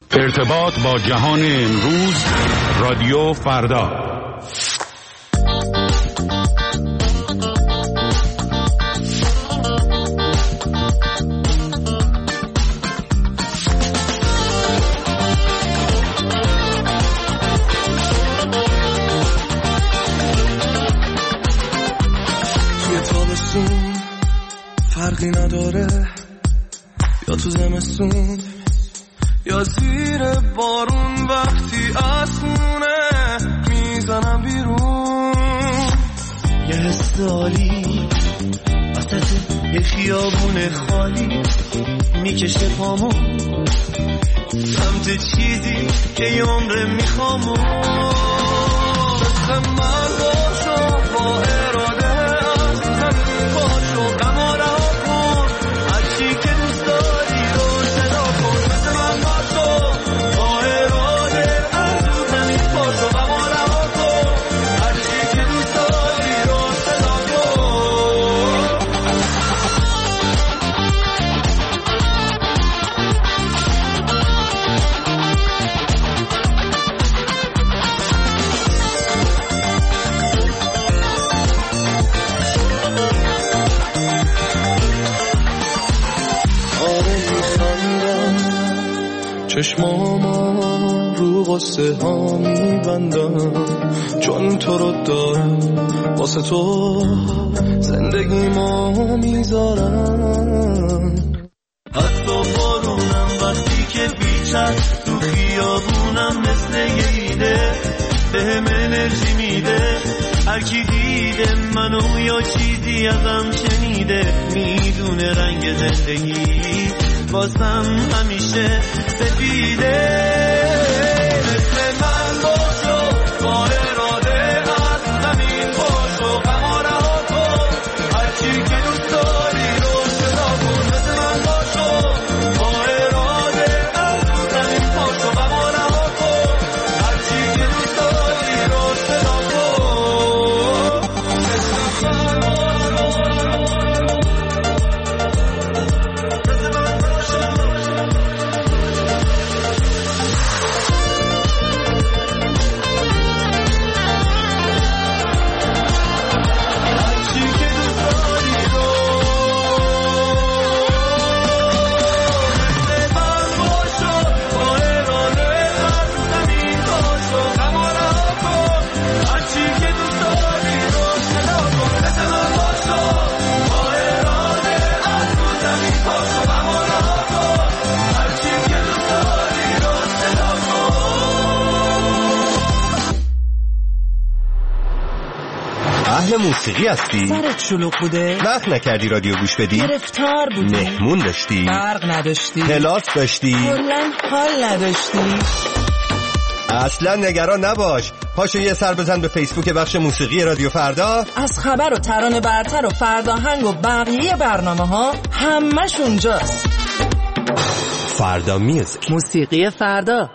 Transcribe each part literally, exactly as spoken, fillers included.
ارتباط با جهان امروز، رادیو فردا. توی تابستون فرقی نداره، یا تو زمستون یا زیر بارون، وقتی از خونه میزنم بیرون. یه حس عالی وسط یه خیابون خالی میکشه پامو سمت چیزی که یه عمره میخوامو. مثل من باشو با اراده، از زمین باشو غم رها کن، هرچی که دوست داری رو صدا کن. مثل من باشو با اراده، از زمین باشو غم رها کن، هرچی که دوست داری رو صدا کن. چشمامو رو غصه ها میبندم، چون تو رو دارم، واسه تو زندگیمو میذارم. حتی بارونم وقتی که بیچر تو خیابونم، مثل یه ایده بهم انرژی میده. هر کی دیده منو یا چیزی ازم شنیده، میدونه رنگ زندگی واسم همیشه سفیده. مثل من باشو با اراده، از زمین باشو غم رها کن، هرچی که دوست داری رو صدا کن. مثل من باشو با اراده، از زمین باشو غم رها کن، هرچی که دوست داری رو صدا کن. مثل من اهل موسیقی هستی؟ سرت شلوغ بوده؟ وقت نکردی رادیو گوش بدی؟ گرفتار بودی؟ مهمون داشتی؟ برق نداشتی؟ کلاس داشتی؟ کلاً حال نداشتی؟ اصلا نگران نباش، پاشو یه سر بزن به فیسبوک بخش موسیقی رادیو فردا. از خبر و ترانه برتر و فرداهنگ و بقیه برنامه ها همش اونجاست. فردا میوزیک، موسیقی فردا.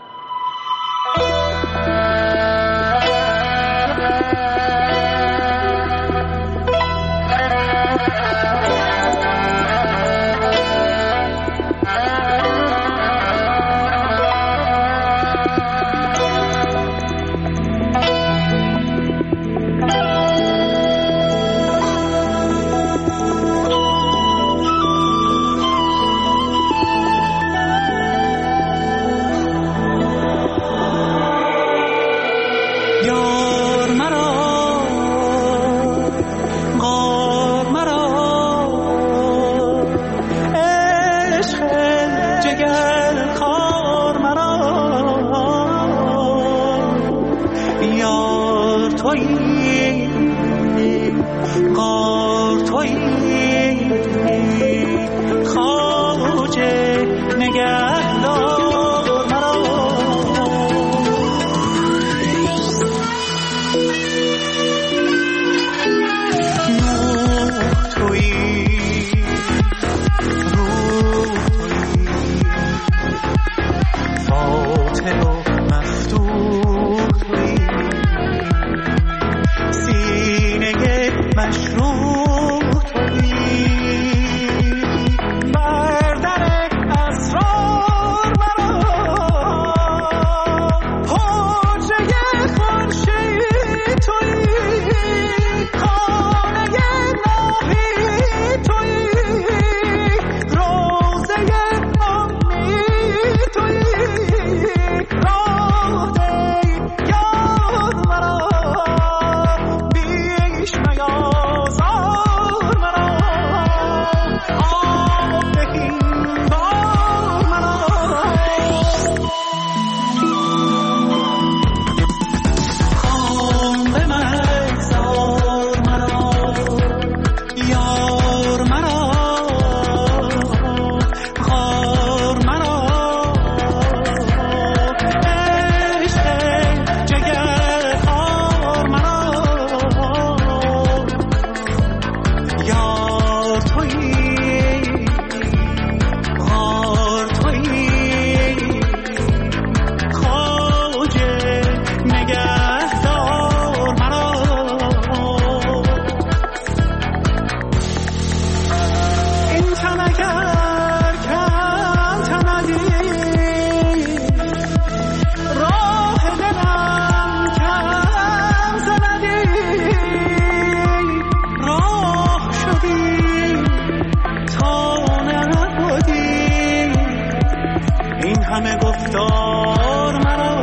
همه گفتار مرا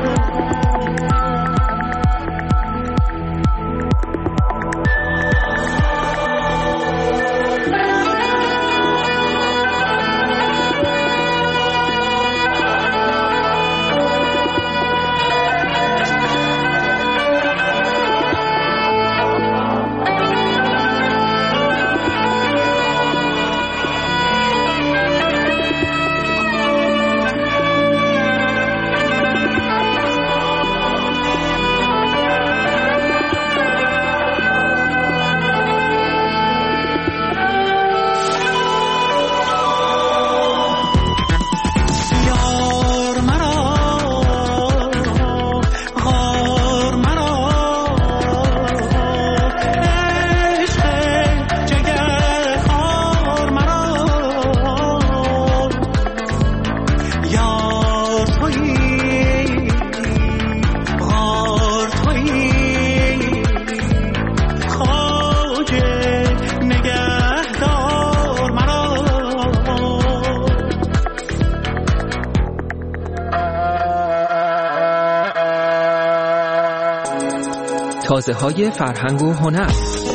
تازه‌های فرهنگ و هنر.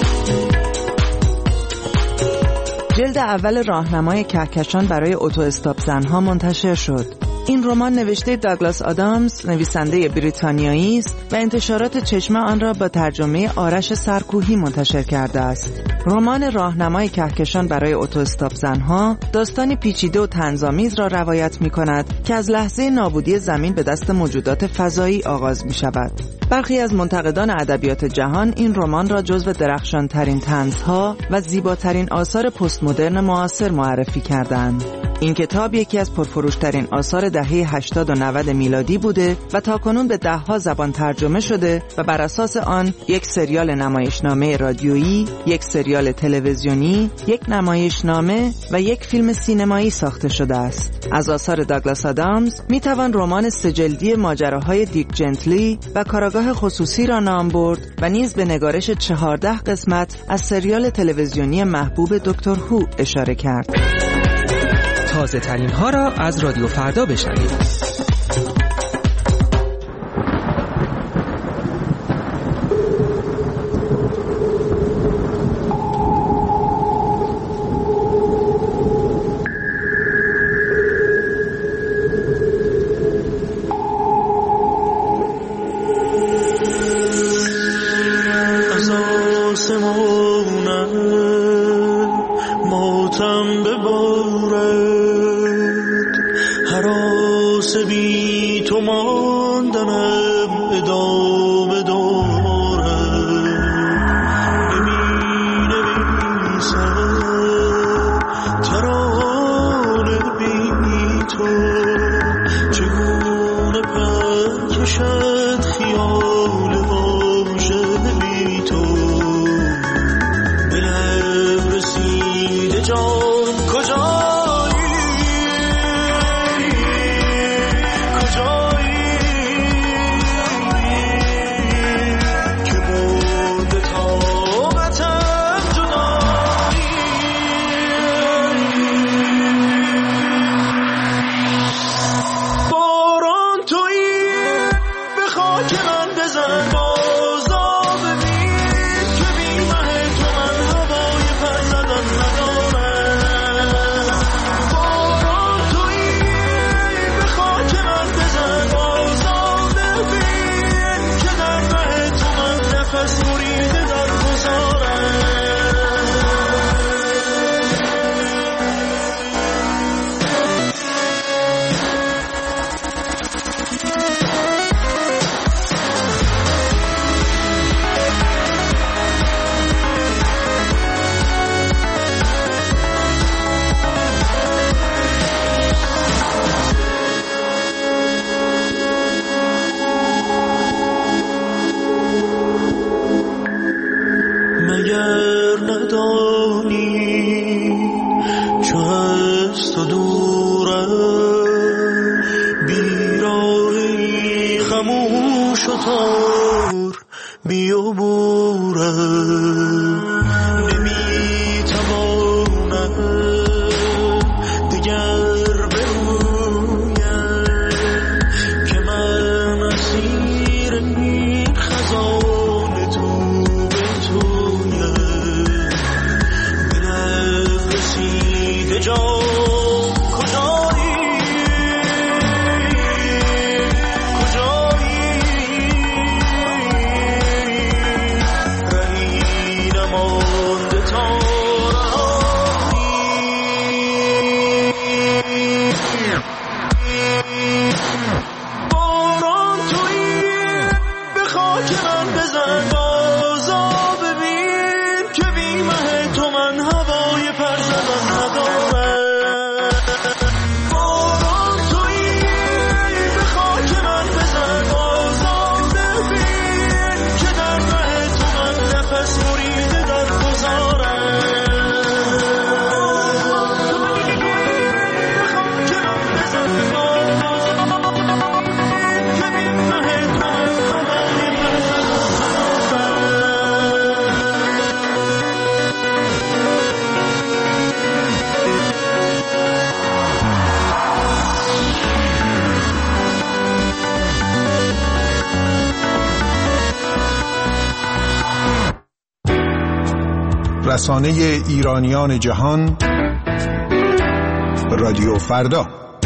جلد اول راهنمای کهکشان برای اتو استاپ زنها منتشر شد. این رمان نوشته داگلاس آدامز، نویسنده بریتانیایی است و انتشارات چشمه آن را با ترجمه آرش سرکوهی منتشر کرده است. رمان راهنمای کهکشان برای اتو استاپ زنها داستانی پیچیده و طنزآمیز را روایت می‌کند که از لحظه نابودی زمین به دست موجودات فضایی آغاز می‌شود. برخی از منتقدان ادبیات جهان این رمان را جزو درخشان‌ترین طنزها و زیباترین آثار پست مدرن معاصر معرفی کردند. این کتاب یکی از پرفروشترین آثار دهه هشتاد و نود میلادی بوده و تاکنون به دهها زبان ترجمه شده و بر اساس آن یک سریال نمایشنامه رادیویی، یک سریال تلویزیونی، یک نمایشنامه و یک فیلم سینمایی ساخته شده است. از آثار داگلاس آدامز می توان رمان سه‌جلدی ماجراهای دیک جنتلی و کاراگاه خصوصی را نام برد و نیز به نگارش چهارده قسمت از سریال تلویزیونی محبوب دکتر هو اشاره کرد. تازه ترین ها را از رادیو فردا بشنوید. نمیتوانم دیگر برویم باران تویی به خاک من بزن بازا ببین که بی مه تو من هوای پر زدن ندارم. باران تویی به خاک من بزن بازا ببین که در مه تو من نفس بریده در گذارم. رسانه ایرانیان جهان، رادیو فردا.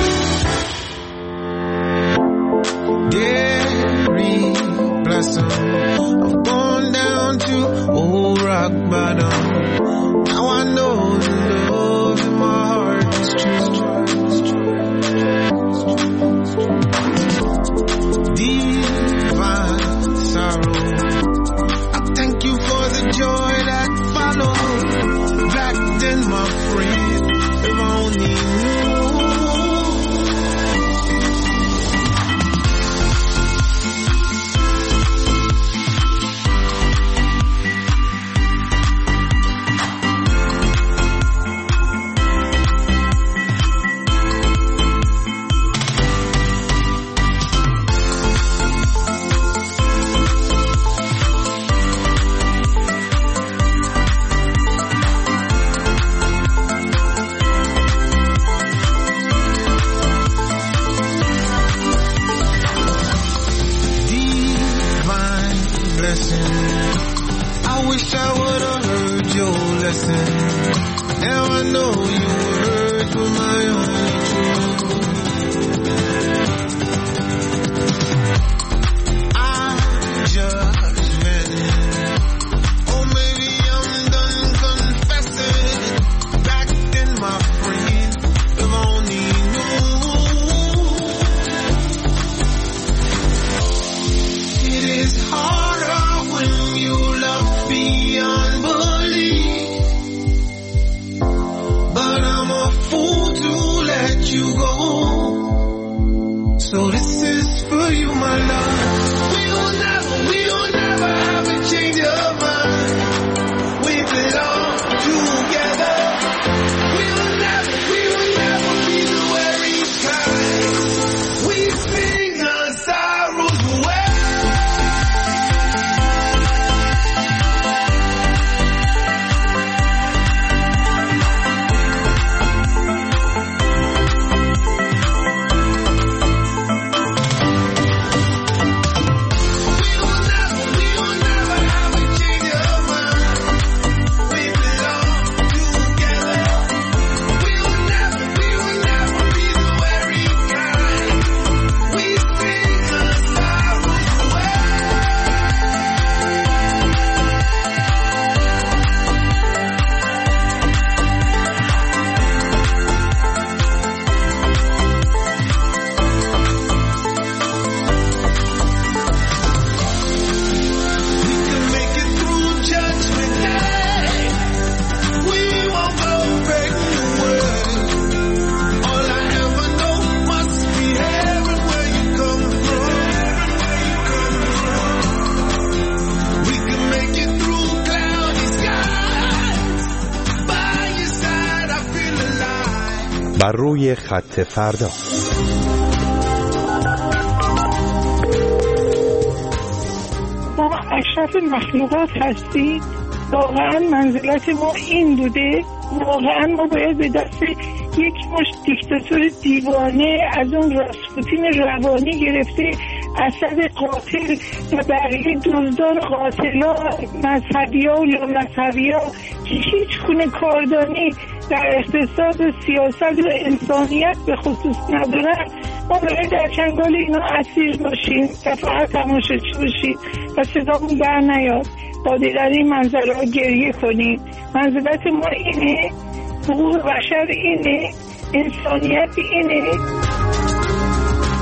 بر روی خط فردا. ما اشرف مخلوقات هستیم. واقعا منزلت ما این بوده. واقعا ما باید به دست یک مش دیکتاتور دیوانه از اون راسپوتین روانی گرفته اسد قاتل و بقیه دزدان قاتلان مذهبی ها و لامذهبی ها که هیچ گونه کاردانی در اقتصاد و سیاست و انسانیت به خصوص ندارن، ما باید در چنگال اینا اسیر باشیم و فقط تماشاچی باشیم و صدامون بر نیاد. با دیدن این منظره ها گریه کنیم. منزلت ما اینه، حقوق بشر اینه، انسانیت اینه.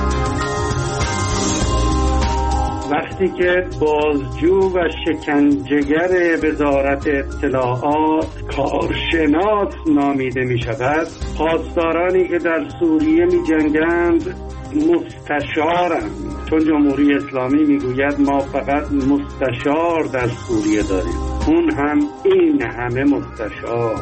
وقتی که بازجو و شکنجهگر وزارت اطلاعات کارشناس نامیده می شود، پاسدارانی که در سوریه می جنگند مستشارند، چون جمهوری اسلامی می گوید ما فقط مستشار در سوریه داریم، اون هم این همه مستشار.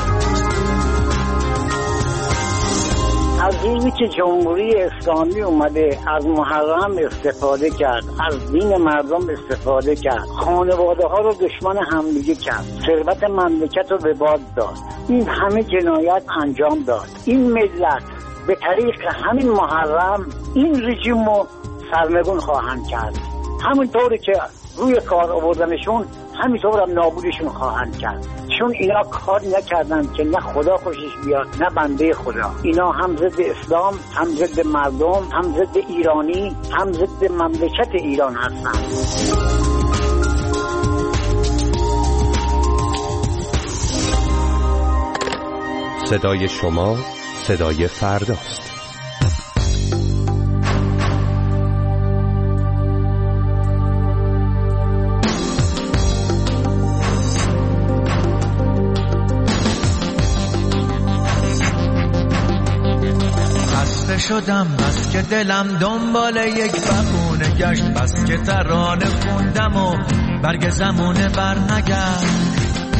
از روزی که جمهوری اسلامی اومده از محرم استفاده کرد، از دین مردم استفاده کرد، خانواده ها رو دشمن همدیگه کرد، ثروت مملکت رو به باد داد، این همه جنایت انجام داد، این ملت به طریق همین محرم این رژیم رو سرنگون خواهند کرد. همونطوری که روی کار آوردنشون همینطور هم نابودشون خواهند کرد، چون اینا کار نکردن که نه خدا خوشش بیاد نه بنده خدا. اینا هم ضد اسلام، هم ضد مردم، هم ضد ایرانی، هم ضد مملکت ایران هستن. صدای شما صدای فرداست. شدم بس که دلم دنبال یک بهونه گشت، بس که ترانه خوندم و برگ زمونه بر نگشت.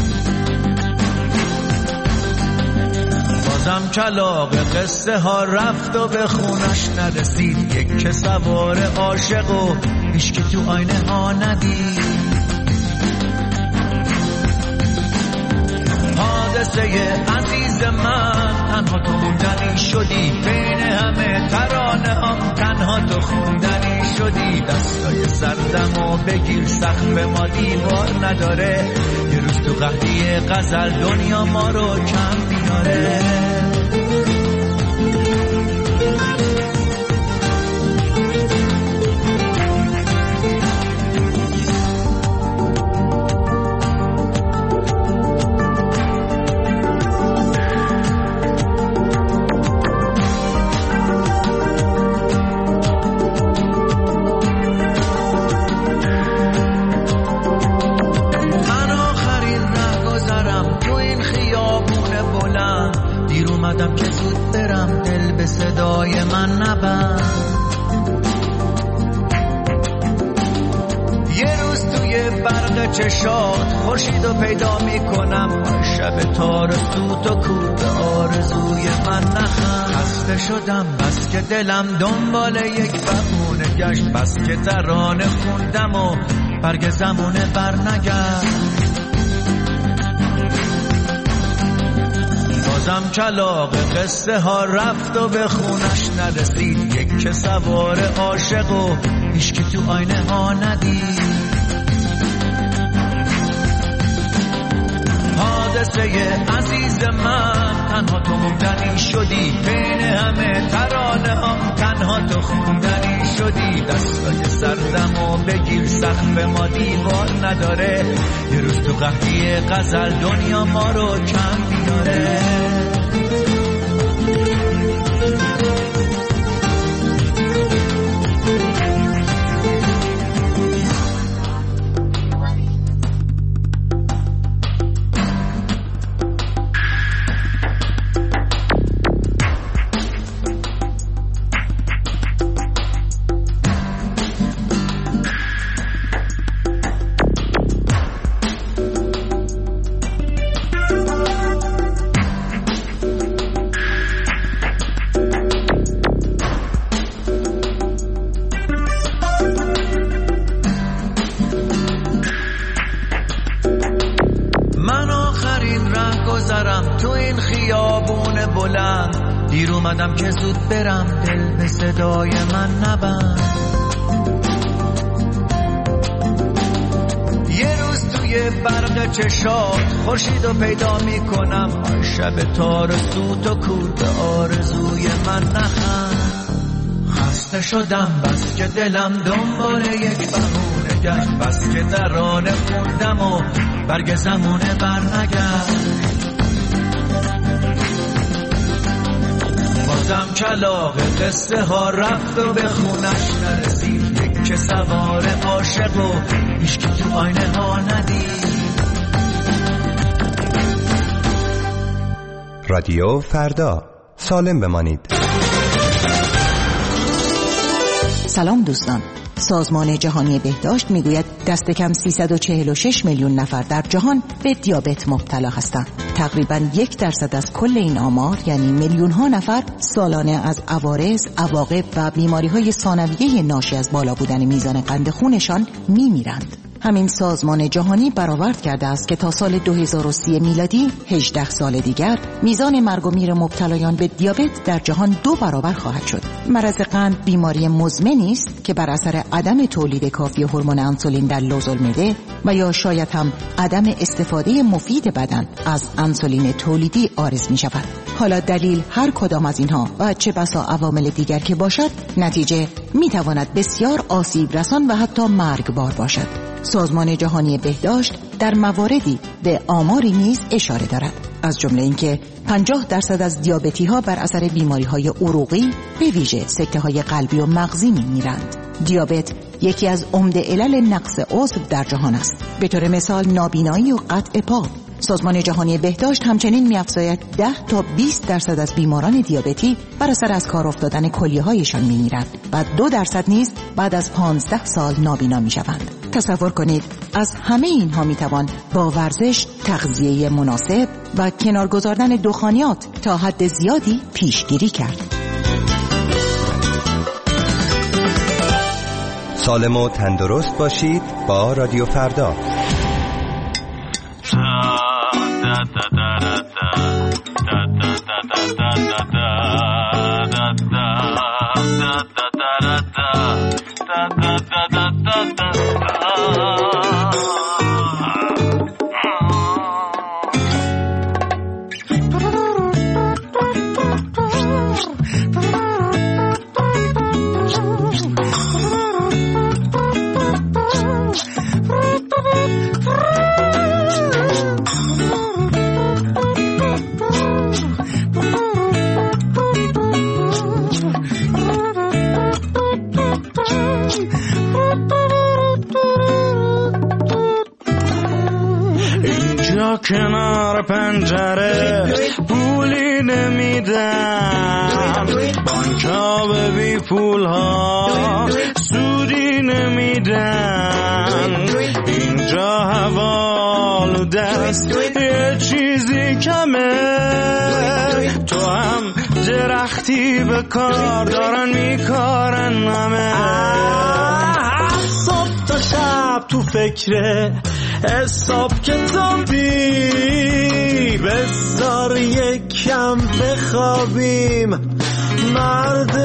بازم کلاغ قصه ها رفت و به خونش نرسید، یک که سوار عاشق و هیچ که تو آینه ها ندید. حادثه عزیز من تنها تو موندنی شدی، بین همه ترانه هم تنها تو خوندنی شدی. دستای سردم و بگیر سقف ما دیوار نداره، یه روز تو قحطی غزل دنیا ما رو کم میاره. صدای من نبند، یه روز توی برق چشات خورشیدو پیدا میکنم، شب تارسوت و کود آرزوی من نخند. خسته شدم بس که دلم دنبال یک بهونه گشت، بس که ترانه خوندم و برگ زمونه بر نگشت. بازم کلاغ قصه ها رفت و به خونش نرسید، یک که سوار عاشق و هیچ که تو آینه ها ندید. حادثه عزیز من تنها تو موندنی شدی، بین همه ترانه هم تنها تو خوندنی شدی. دستای سردم و بگیر سقف ما دیوار نداره، یه روز تو قحطی غزل دنیا ما رو کم میاره. دیر اومدم که زود برم، دل به صدای من نبند. یه روز توی برق چشات خورشیدو پیدا میکنم، شب تارسوت و کود آرزوی من نخند. خسته شدم بس که دلم دنبال یک بهونه گشت، بس که ترانه خوندم و برگ زمونه بر نگشت. بازم کلاغ قصه ها رفت و به خونش نرسید، یک که سوار عاشق و هیچ که تو آینه ها ندید. رادیو فردا، سالم بمانید. سلام دوستان. سازمان جهانی بهداشت میگوید دست کم سیصد و چهل و شش میلیون نفر در جهان به دیابت مبتلا هستند. تقریباً یک درصد از کل این آمار، یعنی میلیون ها نفر، سالانه از عوارض، عواقب و بیماری های ثانویه ناشی از بالا بودن میزان قند خونشان میمیرند. همین سازمان جهانی برآورد کرده است که تا سال دو هزار و سی میلادی، هجده سال دیگر، میزان مرگ و میر مبتلایان به دیابت در جهان دو برابر خواهد شد. مرض قند بیماری مزمنی است که بر اثر عدم تولید کافی هورمون انسولین در لوزالمعده و یا شاید هم عدم استفاده مفید بدن از انسولین تولیدی عارض می شود. حالا دلیل هر کدام از اینها و چه بسا عوامل دیگر که باشد، نتیجه می تواند بسیار آسیب رسان و حتی مرگبار باشد. سازمان جهانی بهداشت در مواردی به آماری نیز اشاره دارد، از جمله اینکه پنجاه درصد از دیابتی ها بر اثر بیماری های عروقی، به ویژه سکته های قلبی و مغزی میمیرند. دیابت یکی از عمده علل نقص عضو در جهان است، به طور مثال نابینایی و قطع پا. سازمان جهانی بهداشت همچنین می‌افزاید ده تا بیست درصد از بیماران دیابتی بر اثر از کار افتادن کلیه‌هایشان می‌میرند و دو درصد نیز بعد از پانزده سال نابینا می‌شوند. تصور کنید از همه اینها می‌توان با ورزش، تغذیه مناسب و کنار گذاردن دخانیات تا حد زیادی پیشگیری کرد. سالم و تندرست باشید با رادیو فردا. کنار پنجره پولی نمیدن، بانک‌ها به بی پول‌ها سودی نمیدن، اینجا حوالو دست یه چیزی کمه، تو هم درختی به کار دارن میکارن همه. صبح تا شب تو فکره حساب کتابی، بذار یکم بخوابیم مرد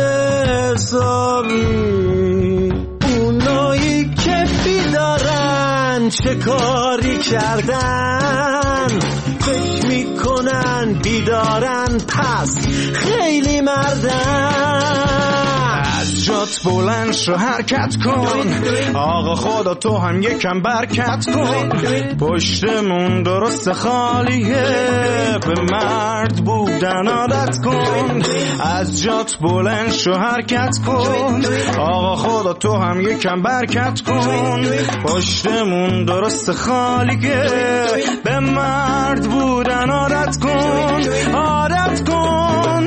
حسابی. اونایی که بیدارن چه کاری کردن، فکر میکنن بیدارن پس خیلی مردن. از جات بلند شو حرکت کن، آقا خدا تو هم یکم برکت کن، پشتمون درست خالیه، به مرد بودن عادت کن. از جات بلند شو حرکت کن، آقا خدا تو هم یکم برکت کن، پشتمون درست خالیه، به مرد بودن عادت کن، عادت کن.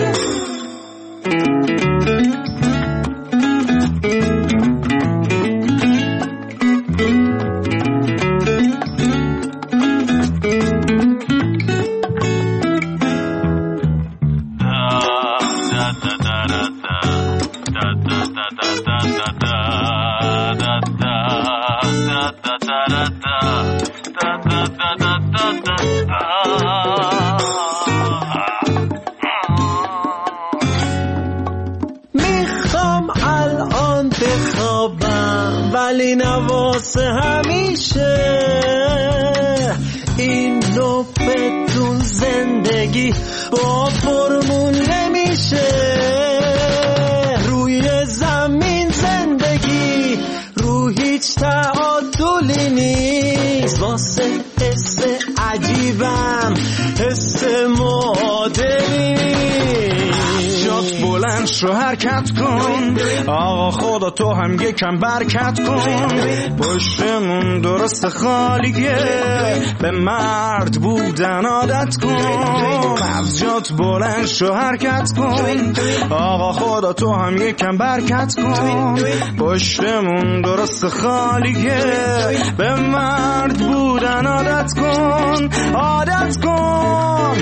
میخوام الان بخوابم ولی نواسه همیشه، این نو بدون زندگی با فرمون نمیشه. روی زمین زندگی رو هیچ تعادلی نیست، واسه حس عجیبم حس معادلی نیست. جات بلند شو رو حرکت کن. آقا خدا تو هم یکم برکت کن. پشتمون درست خالیه، به مرد بودن عادت کن. از جات بلند شو حرکت کن. آقا خدا تو هم یکم برکت کن. پشتمون درست خالیه، به مرد بودن عادت کن. عادت کن.